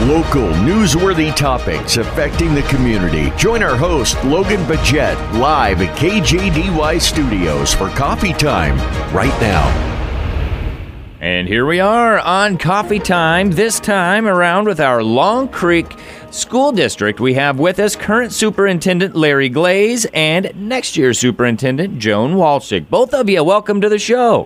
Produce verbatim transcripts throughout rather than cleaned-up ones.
Local newsworthy topics affecting the community. Join our host, Logan Bajet, live at K J D Y Studios for Coffee Time right now. And here we are on Coffee Time, this time around with our Long Creek School District. We have with us current Superintendent Larry Glaze and next year's Superintendent Joan Walczyk. Both of you, welcome to the show.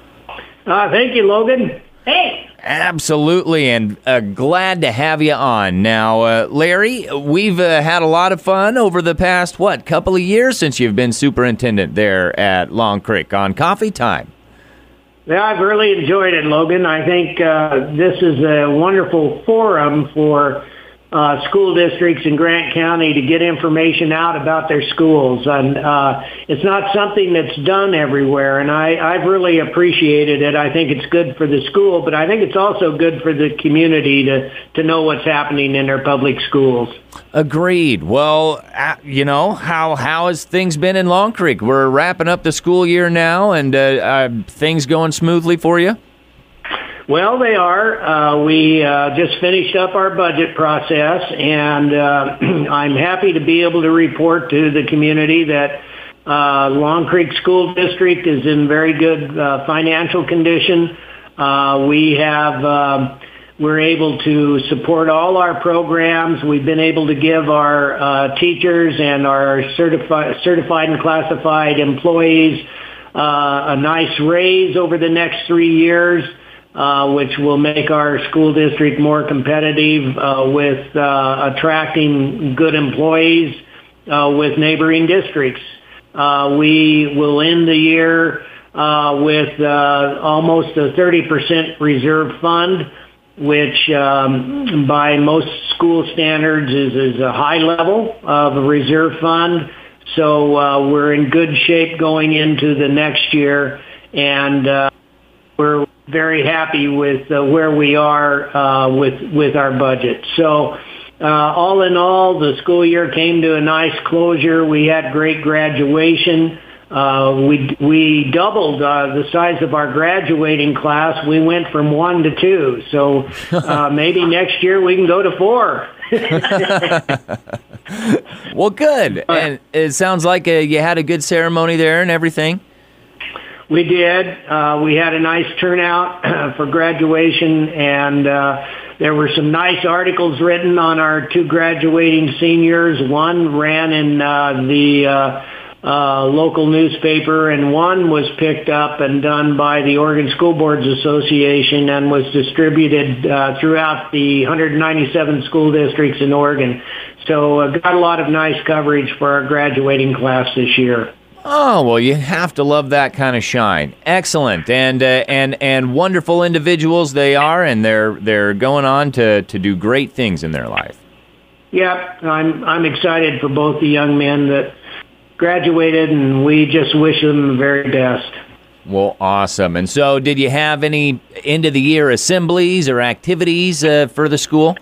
Uh, thank you, Logan. Thanks. Absolutely, and uh, glad to have you on. Now, uh, Larry, we've uh, had a lot of fun over the past, what, couple of years since you've been superintendent there at Long Creek on Coffee Time. Yeah, I've really enjoyed it, Logan. I think uh, this is a wonderful forum for uh, school districts in Grant County to get information out about their schools. And uh, it's not something that's done everywhere, and I, I've really appreciated it. I think it's good for the school, but I think it's also good for the community to, to know what's happening in their public schools. Agreed. Well, uh, you know, how how has things been in Long Creek? We're wrapping up the school year now, and uh, uh, things going smoothly for you? Well, they are. Uh, we uh, just finished up our budget process, and uh, I'm happy to be able to report to the community that uh, Long Creek School District is in very good uh, financial condition. Uh, we have... Uh, We're able to support all our programs. We've been able to give our uh, teachers and our certified, certified and classified employees uh, a nice raise over the next three years, uh, which will make our school district more competitive uh, with uh, attracting good employees uh, with neighboring districts. Uh, we will end the year uh, with uh, almost a thirty percent reserve fund, which um, by most school standards is, is a high level of a reserve fund. So uh, we're in good shape going into the next year, and uh, we're very happy with uh, where we are uh, with with our budget. So uh, all in all, the school year came to a nice closure. We had great graduation. Uh, we we doubled uh, the size of our graduating class. We went from one to two. So uh, maybe next year we can go to four. Well, good. And it sounds like uh, you had a good ceremony there and everything. We did. Uh, we had a nice turnout for graduation, and uh, there were some nice articles written on our two graduating seniors. One ran in uh, the uh, Uh, local newspaper, and one was picked up and done by the Oregon School Boards Association and was distributed uh, throughout the one hundred ninety-seven school districts in Oregon. So uh, got a lot of nice coverage for our graduating class this year. Oh, well, you have to love that kind of shine. Excellent. And uh, and and wonderful individuals they are, and they're they're going on to, to do great things in their life. Yep, I'm I'm excited for both the young men that graduated, and we just wish them the very best. Well, awesome. And so did you have any end-of-the-year assemblies or activities uh, for the school?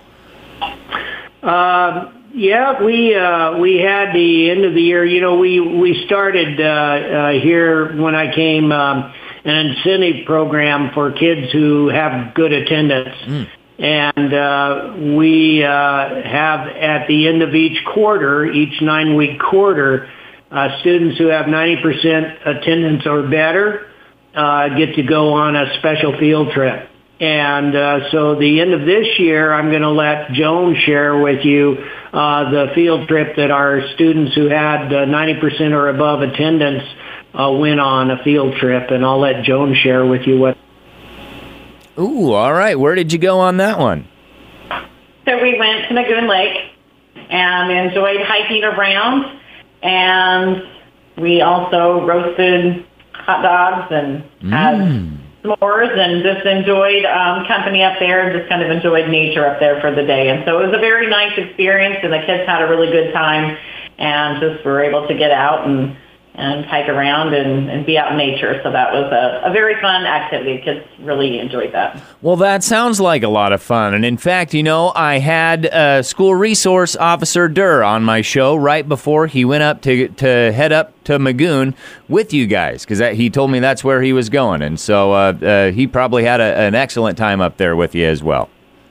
Uh, yeah, we uh, we had the end of the year. You know, we, we started uh, uh, here when I came um, an incentive program for kids who have good attendance. Mm. And uh, we uh, have at the end of each quarter, each nine-week quarter, Uh, students who have ninety percent attendance or better uh, get to go on a special field trip. And uh, so the end of this year, I'm going to let Joan share with you uh, the field trip that our students who had uh, ninety percent or above attendance uh, went on a field trip. And I'll let Joan share with you what. Ooh, all right. Where did you go on that one? So we went to Magoon Lake and enjoyed hiking around. And we also roasted hot dogs and had mm. s'mores and just enjoyed um, company up there and just kind of enjoyed nature up there for the day. And so it was a very nice experience, and the kids had a really good time and just were able to get out and, and hike around and, and be out in nature. So that was a, a very fun activity. Kids really enjoyed that. Well, that sounds like a lot of fun. And in fact, you know, I had uh, School Resource Officer Durr on my show right before he went up to to head up to Magoon with you guys, because he told me that's where he was going. And so uh, uh, he probably had a, an excellent time up there with you as well.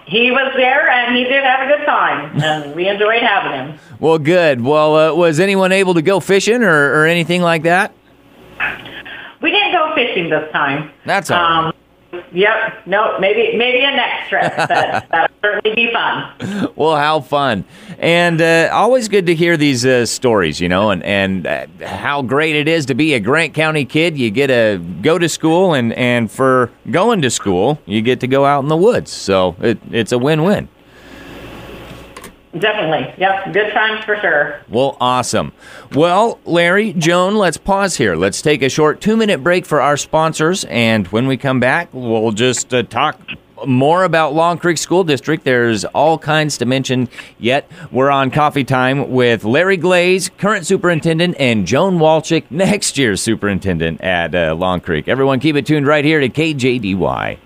he was there, and he did have a good time, and we enjoyed having him. Well, good. Well, uh, was anyone able to go fishing or, or anything like that? We didn't go fishing this time. That's all right. Um, Yep. No, maybe maybe a next trip. That that'll certainly be fun. Well, how fun. And uh, always good to hear these uh, stories, you know, and, and uh, how great it is to be a Grant County kid. You get to go to school, and, and for going to school, you get to go out in the woods. So it, it's a win-win. Definitely. Yep. Good times for sure. Well, awesome. Well, Larry, Joan, let's pause here. Let's take a short two-minute break for our sponsors, and when we come back, we'll just uh, talk more about Long Creek School District. There's all kinds to mention yet. We're on Coffee Time with Larry Glaze, current superintendent, and Joan Walczyk, next year's superintendent at uh, Long Creek. Everyone keep it tuned right here to K J D Y.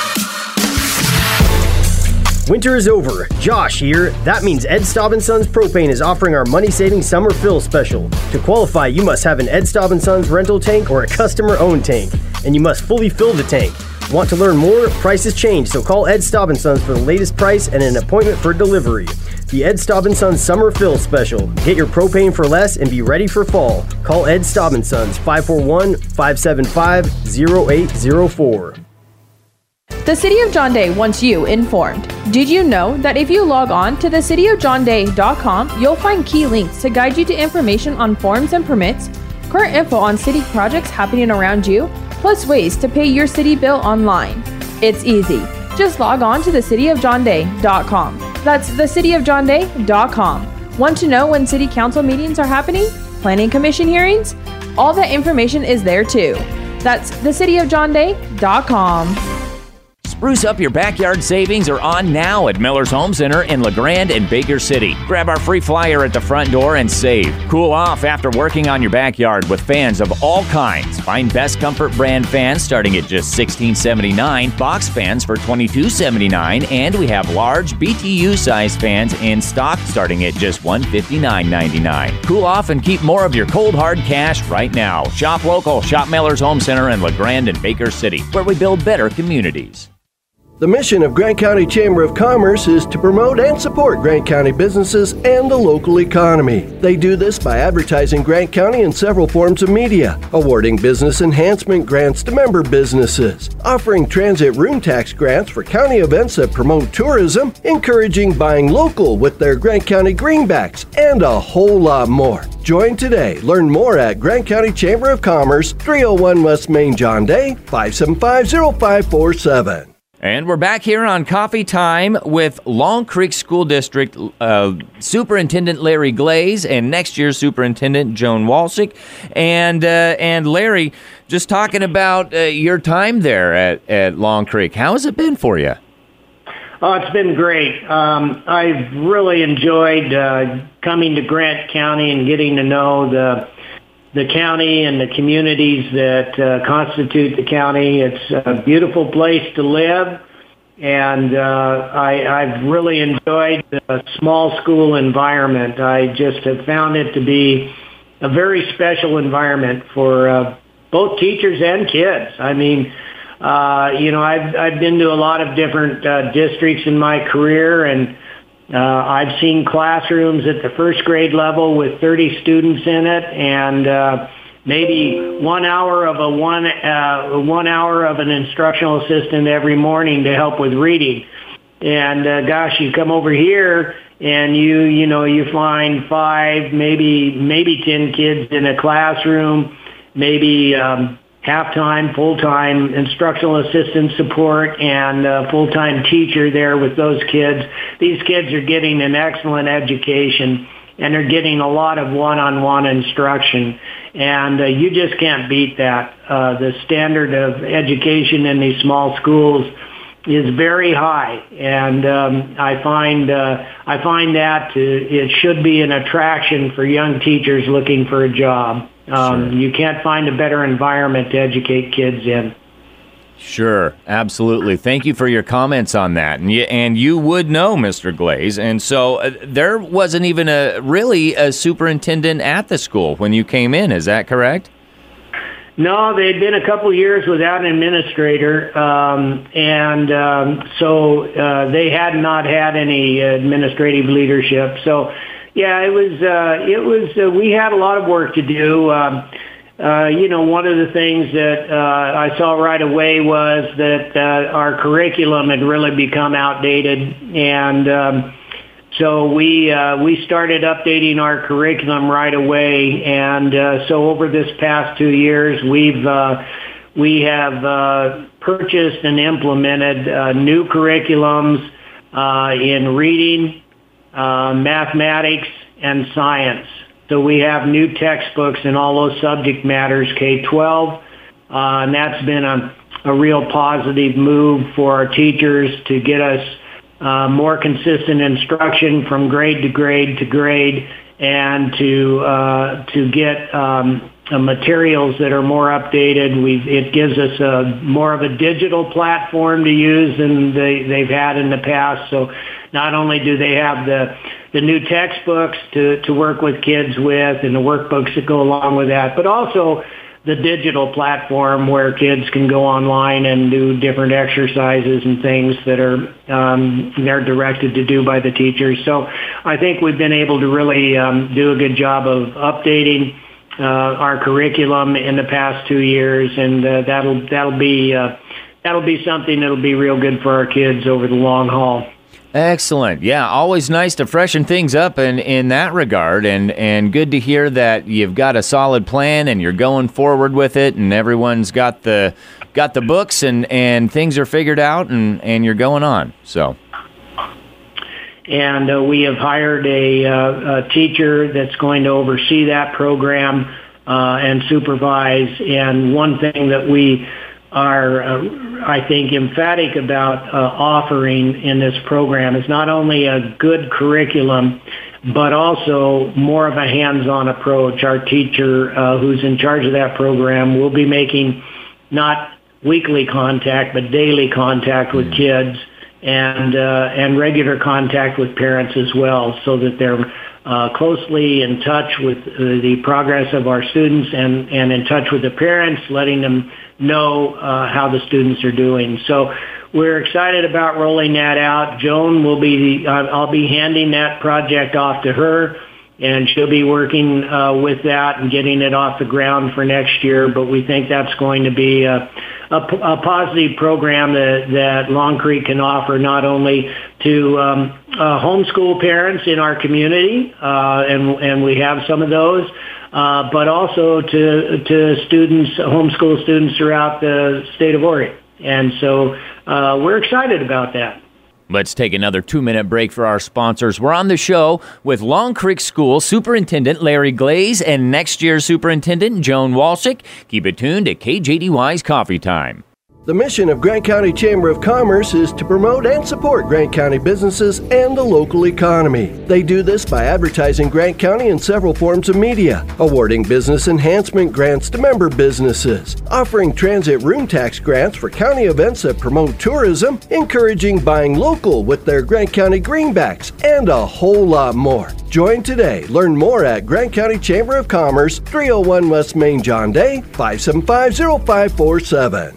Winter is over. Josh here. That means Ed Staub and Sons Propane is offering our money-saving summer fill special. To qualify, you must have an Ed Staub and Sons rental tank or a customer-owned tank, and you must fully fill the tank. Want to learn more? Prices change, so call Ed Staub and Sons for the latest price and an appointment for delivery. The Ed Staub and Sons Summer Fill Special. Get your propane for less and be ready for fall. Call Ed Staub and Sons five four one, five seven five, zero eight zero four. The City of John Day wants you informed. Did you know that if you log on to the city of john day dot com, you'll find key links to guide you to information on forms and permits, current info on city projects happening around you, plus ways to pay your city bill online. It's easy. Just log on to the city of john day dot com. That's the city of john day dot com. Want to know when city council meetings are happening? Planning commission hearings? All that information is there too. That's the city of john day dot com. Spruce up your backyard savings are on now at Miller's Home Center in LeGrand and Baker City. Grab our free flyer at the front door and save. Cool off after working on your backyard with fans of all kinds. Find Best Comfort brand fans starting at just sixteen seventy-nine, box fans for twenty-two seventy-nine, and we have large B T U size fans in stock starting at just one fifty-nine ninety-nine. Cool off and keep more of your cold hard cash right now. Shop local. Shop Miller's Home Center in LeGrand and Baker City, where we build better communities. The mission of Grant County Chamber of Commerce is to promote and support Grant County businesses and the local economy. They do this by advertising Grant County in several forms of media, awarding business enhancement grants to member businesses, offering transit room tax grants for county events that promote tourism, encouraging buying local with their Grant County greenbacks, and a whole lot more. Join today. Learn more at Grant County Chamber of Commerce, three oh one West Main John Day, five seven five, zero five four seven. And we're back here on Coffee Time with Long Creek School District uh, Superintendent Larry Glaze and next year's Superintendent Joan Walczyk. And uh, and Larry, just talking about uh, your time there at, at Long Creek. How has it been for you? Oh, it's been great. Um, I've really enjoyed uh, coming to Grant County and getting to know the the county and the communities that uh, constitute the county. It's a beautiful place to live, and uh, I, I've really enjoyed the small school environment. I just have found it to be a very special environment for uh, both teachers and kids. I mean, uh, you know, I've, I've been to a lot of different uh, districts in my career, and Uh, I've seen classrooms at the first grade level with thirty students in it, and uh, maybe one hour of a one uh, one hour of an instructional assistant every morning to help with reading. And uh, gosh, you come over here and you you know you find five, maybe maybe ten kids in a classroom, maybe um, half-time, full-time instructional assistant support, and a full-time teacher there with those kids. These kids are getting an excellent education, and they're getting a lot of one-on-one instruction. And uh, you just can't beat that. Uh, the standard of education in these small schools is very high, and um, I find uh, I find that uh, it should be an attraction for young teachers looking for a job. Um, sure. You can't find a better environment to educate kids in. Sure, absolutely. Thank you for your comments on that. And you, and you would know, Mister Glaze. And so uh, there wasn't even a really a superintendent at the school when you came in. Is that correct? No, they'd been a couple years without an administrator, um, and um, so uh, they had not had any administrative leadership. So, yeah, it was. Uh, it was. Uh, we had a lot of work to do. Um, uh, you know, one of the things that uh, I saw right away was that uh, our curriculum had really become outdated, and um, so we uh, we started updating our curriculum right away. And uh, so over this past two years, we've uh, we have uh, purchased and implemented uh, new curriculums uh, in reading, uh, mathematics, and science. So we have new textbooks in all those subject matters, K twelve, uh, and that's been a, a real positive move for our teachers to get us uh, more consistent instruction from grade to grade to grade, and to uh, to get um, uh, materials that are more updated. We've, it gives us a more of a digital platform to use than they, they've had in the past. So not only do they have the the new textbooks to, to work with kids with and the workbooks that go along with that, but also the digital platform where kids can go online and do different exercises and things that are um, they're directed to do by the teachers. So I think we've been able to really um, do a good job of updating uh, our curriculum in the past two years, and uh, that'll that'll be uh, that'll be something that'll be real good for our kids over the long haul. Excellent. Yeah, always nice to freshen things up in, in that regard, and, and good to hear that you've got a solid plan and you're going forward with it, and everyone's got the got the books and, and things are figured out, and, and you're going on. So, and uh, we have hired a, uh, a teacher that's going to oversee that program uh, and supervise. And one thing that we are, uh, I think, emphatic about uh, offering in this program is not only a good curriculum, but also more of a hands-on approach. Our teacher, uh, who's in charge of that program, will be making not weekly contact, but daily contact with kids, and uh, and regular contact with parents as well, so that they're uh, closely in touch with uh, the progress of our students, and, and in touch with the parents, letting them know uh, how the students are doing. So we're excited about rolling that out. Joan will be, uh, I'll be handing that project off to her, and she'll be working uh, with that and getting it off the ground for next year. But we think that's going to be a, a, a positive program that, that Long Creek can offer not only to um, uh, homeschool parents in our community, uh, and, and we have some of those, Uh, but also to to students, homeschool students throughout the state of Oregon. And so uh, we're excited about that. Let's take another two-minute break for our sponsors. We're on the show with Long Creek School Superintendent Larry Glaze and next year's Superintendent Joan Walshick. Keep it tuned to K J D Y's Coffee Time. The mission of Grant County Chamber of Commerce is to promote and support Grant County businesses and the local economy. They do this by advertising Grant County in several forms of media, awarding business enhancement grants to member businesses, offering transit room tax grants for county events that promote tourism, encouraging buying local with their Grant County greenbacks, and a whole lot more. Join today. Learn more at Grant County Chamber of Commerce, three oh one West Main John Day, five seven five oh five four seven.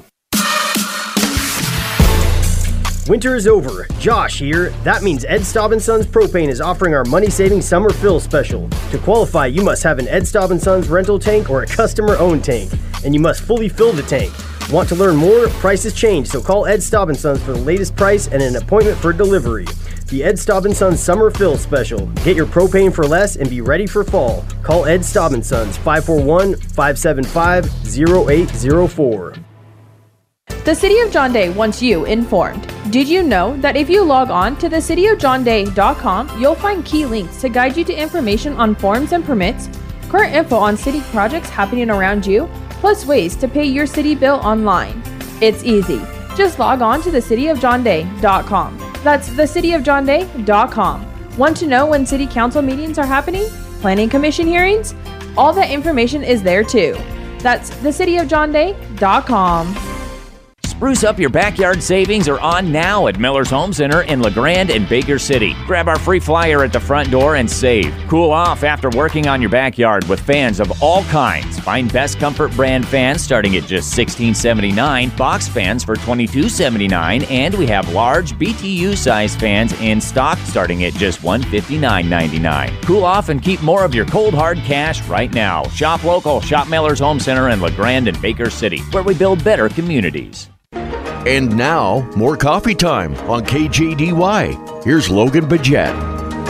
Winter is over. Josh here. That means Ed Staub and Sons Propane is offering our money-saving summer fill special. To qualify, you must have an Ed Staub and Sons rental tank or a customer-owned tank, and you must fully fill the tank. Want to learn more? Prices change, so call Ed Staub and Sons for the latest price and an appointment for delivery. The Ed Staub and Sons Summer Fill Special. Get your propane for less and be ready for fall. Call Ed Staub and Sons five four one, five seven five, oh eight oh four. The City of John Day wants you informed. Did you know that if you log on to the city of john day dot com, you'll find key links to guide you to information on forms and permits, current info on city projects happening around you, plus ways to pay your city bill online. It's easy. Just log on to the city of john day dot com. That's the city of john day dot com. Want to know when city council meetings are happening? Planning commission hearings? All that information is there too. That's the city of john day dot com. Spruce up your backyard savings are on now at Miller's Home Center in LeGrand and Baker City. Grab our free flyer at the front door and save. Cool off after working on your backyard with fans of all kinds. Find Best Comfort brand fans starting at just sixteen seventy-nine, box fans for twenty-two seventy-nine, and we have large B T U size fans in stock starting at just one fifty-nine ninety-nine. Cool off and keep more of your cold hard cash right now. Shop local. Shop Miller's Home Center in LeGrand and Baker City, where we build better communities. And now, more coffee time on K J D Y. Here's Logan Bajet.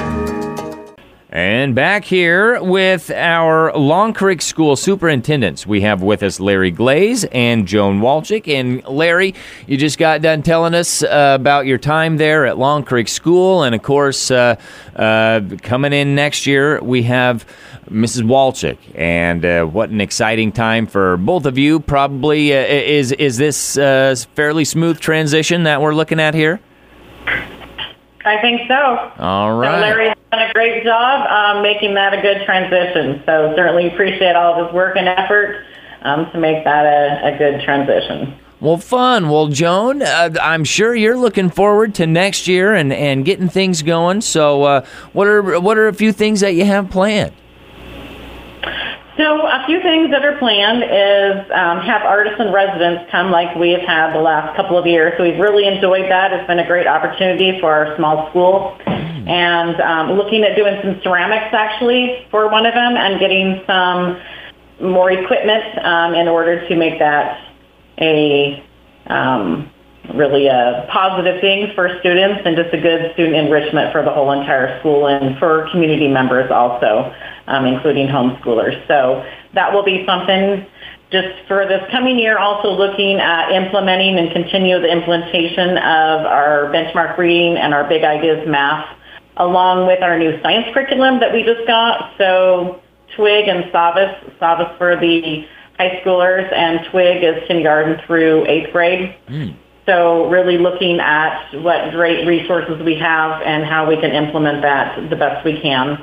And back here with our Long Creek School superintendents, we have with us Larry Glaze and Joan Walczyk. And Larry, you just got done telling us uh, about your time there at Long Creek School. And of course, uh, uh, coming in next year, we have Missus Walczyk. And uh, what an exciting time for both of you. Probably, uh, is, is this a fairly smooth transition that we're looking at here? I think so. All right. So Larry's done a great job um, making that a good transition. So certainly appreciate all of his work and effort um, to make that a, a good transition. Well, fun. Well, Joan, uh, I'm sure you're looking forward to next year and, and getting things going. So uh, what are what are a few things that you have planned? So a few things that are planned is um, have artists in residence come like we have had the last couple of years. So we've really enjoyed that. It's been a great opportunity for our small school. And um, looking at doing some ceramics actually for one of them and getting some more equipment um, in order to make that a um, really a positive thing for students and just a good student enrichment for the whole entire school and for community members also, um, including homeschoolers. So that will be something just for this coming year, also looking at implementing and continue the implementation of our benchmark reading and our big ideas math, along with our new science curriculum that we just got. So TWIG and SAVAS, SAVAS for the high schoolers, and TWIG is kindergarten through eighth grade. Mm. So really looking at what great resources we have and how we can implement that the best we can.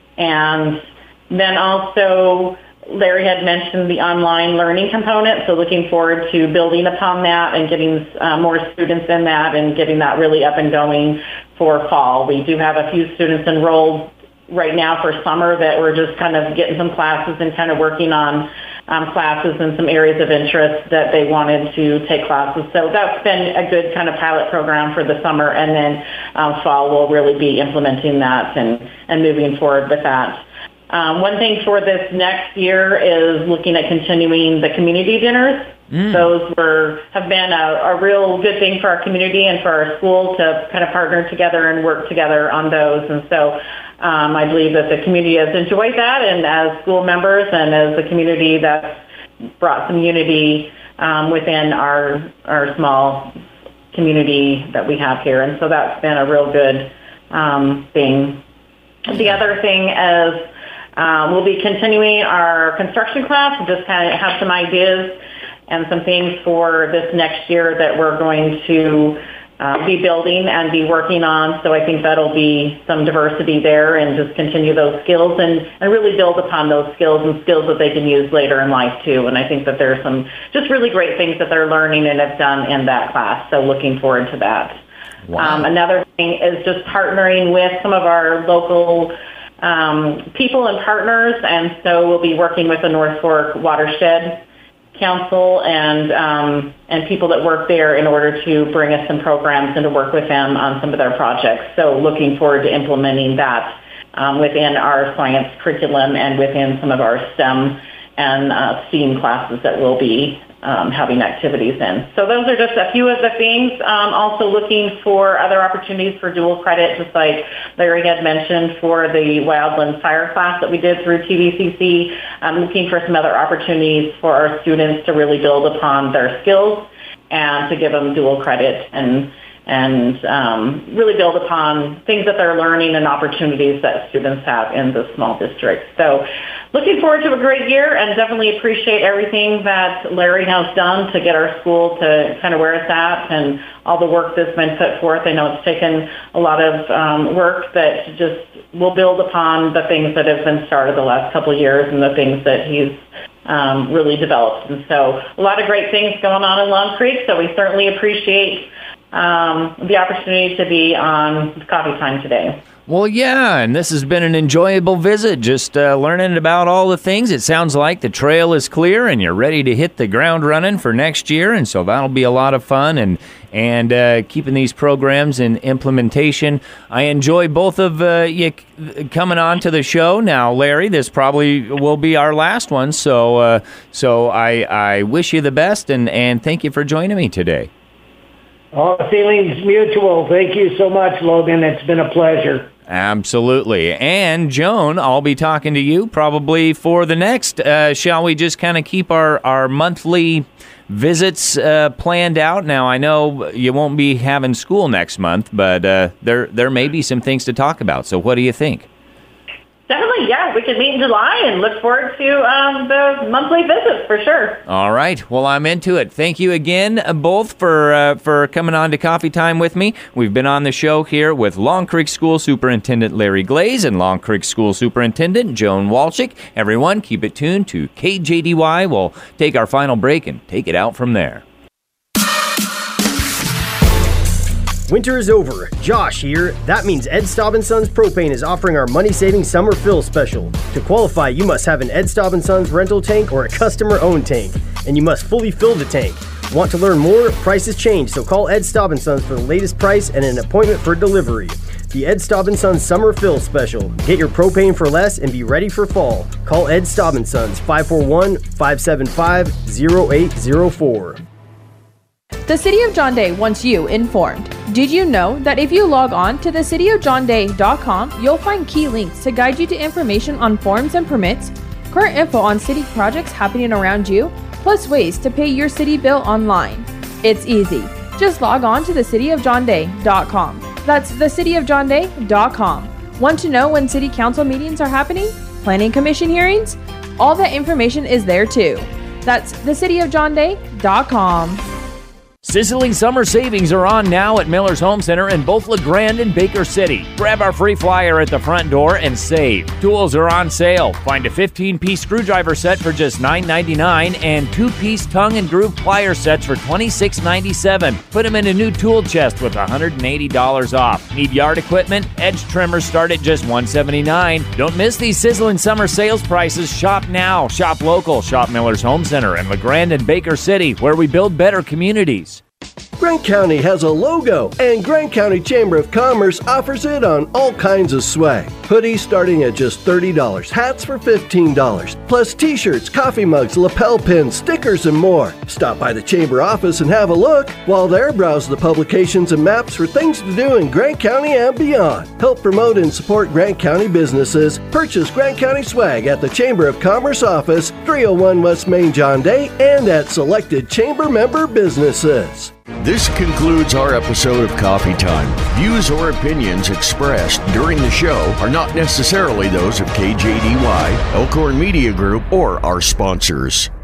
And then also, Larry had mentioned the online learning component, so looking forward to building upon that and getting uh, more students in that and getting that really up and going for fall. We do have a few students enrolled right now for summer that we're just kind of getting some classes and kind of working on um, classes in some areas of interest that they wanted to take classes. So that's been a good kind of pilot program for the summer, and then um, fall we'll really be implementing that and, and moving forward with that. Um, one thing for this next year is looking at continuing the community dinners. Mm. Those were have been a, a real good thing for our community and for our school to kind of partner together and work together on those. And so um, I believe that the community has enjoyed that, and as school members and as a community that's brought some unity um, within our our small community that we have here. And so that's been a real good um, thing. The other thing is Um, we'll be continuing our construction class and just kind of have some ideas and some things for this next year that we're going to uh, be building and be working on. So I think that'll be some diversity there and just continue those skills and, and really build upon those skills and skills that they can use later in life too. And I think that there's some just really great things that they're learning and have done in that class. So looking forward to that. Wow. Um, another thing is just partnering with some of our local Um, people and partners, and so we'll be working with the North Fork Watershed Council and um, and people that work there in order to bring us some programs and to work with them on some of their projects. So looking forward to implementing that um, within our science curriculum and within some of our STEM and uh, STEAM classes that we'll be um, having activities in. So those are just a few of the things. Um, also looking for other opportunities for dual credit, just like Larry had mentioned for the Wildland Fire class that we did through T V C C. Um, looking for some other opportunities for our students to really build upon their skills and to give them dual credit and and um, really build upon things that they're learning and opportunities that students have in the small district. So looking forward to a great year, and definitely appreciate everything that Larry has done to get our school to kind of where it's at, and all the work that's been put forth. I know it's taken a lot of um, work that just will build upon the things that have been started the last couple of years and the things that he's um, really developed. And so a lot of great things going on in Long Creek, so we certainly appreciate um, the opportunity to be on Coffee Time today. Well, yeah, and this has been an enjoyable visit, just uh, learning about all the things. It sounds like the trail is clear and you're ready to hit the ground running for next year, and so that'll be a lot of fun, and and uh, keeping these programs in implementation. I enjoy both of uh, you coming on to the show. Now, Larry, this probably will be our last one, so uh, so I, I wish you the best, and, and thank you for joining me today. All feelings mutual. Thank you so much, Logan. It's been a pleasure. Absolutely. And Joan, I'll be talking to you probably for the next. Uh, shall we just kind of keep our, our monthly visits uh, planned out? Now, I know you won't be having school next month, but uh, there there may be some things to talk about. So what do you think? Definitely, yeah. We could meet in July and look forward to um, the monthly visits for sure. All right. Well, I'm into it. Thank you again, uh, both, for uh, for coming on to Coffee Time with me. We've been on the show here with Long Creek School Superintendent Larry Glaze and Long Creek School Superintendent Joan Walczyk. Everyone, keep it tuned to K J D Y. We'll take our final break and take it out from there. Winter is over. Josh here. That means Ed Staub and Sons Propane is offering our money-saving summer fill special. To qualify, you must have an Ed Staub and Sons rental tank or a customer-owned tank, and you must fully fill the tank. Want to learn more? Prices change, so call Ed Staub and Sons for the latest price and an appointment for delivery. The Ed Staub and Sons Summer Fill Special. Get your propane for less and be ready for fall. Call Ed Staub and Sons five four one, five seven five, zero eight zero four. The City of John Day wants you informed. Did you know that if you log on to the city of john day dot com, you'll find key links to guide you to information on forms and permits, current info on city projects happening around you, plus ways to pay your city bill online. It's easy. Just log on to the city of john day dot com. That's the city of john day dot com. Want to know when city council meetings are happening? Planning commission hearings? All that information is there too. That's the city of john day dot com. Sizzling summer savings are on now at Miller's Home Center in both LeGrand and Baker City. Grab our free flyer at the front door and save. Tools are on sale. Find a fifteen-piece screwdriver set for just nine ninety-nine and two-piece tongue and groove plier sets for twenty-six ninety-seven. Put them in a new tool chest with one hundred eighty dollars off. Need yard equipment? Edge trimmers start at just one seventy-nine. Don't miss these sizzling summer sales prices. Shop now. Shop local. Shop Miller's Home Center in LeGrand and Baker City, where we build better communities. Grant County has a logo, and Grant County Chamber of Commerce offers it on all kinds of swag. Hoodies starting at just thirty dollars, hats for fifteen dollars, plus t-shirts, coffee mugs, lapel pins, stickers, and more. Stop by the Chamber office and have a look. While there, browse the publications and maps for things to do in Grant County and beyond. Help promote and support Grant County businesses. Purchase Grant County swag at the Chamber of Commerce office, three oh one West Main John Day, and at selected Chamber member businesses. This concludes our episode of Coffee Time. Views or opinions expressed during the show are not necessarily those of K J D Y, Elkhorn Media Group, or our sponsors.